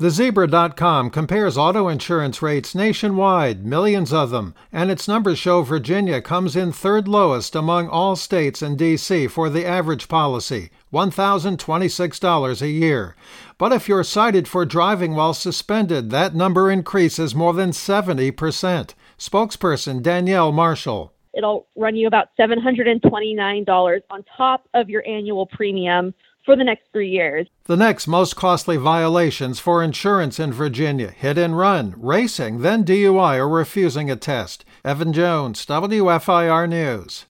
TheZebra.com compares auto insurance rates nationwide, millions of them, and its numbers show Virginia comes in third lowest among all states and D.C. for the average policy, $1,026 a year. But if you're cited for driving while suspended, that number increases more than 70%. Spokesperson Danielle Marshall. It'll run you about $729 on top of your annual premium for the next 3 years. The next most costly violations for insurance in Virginia: hit and run, racing, then DUI or refusing a test. Evan Jones, WFIR News.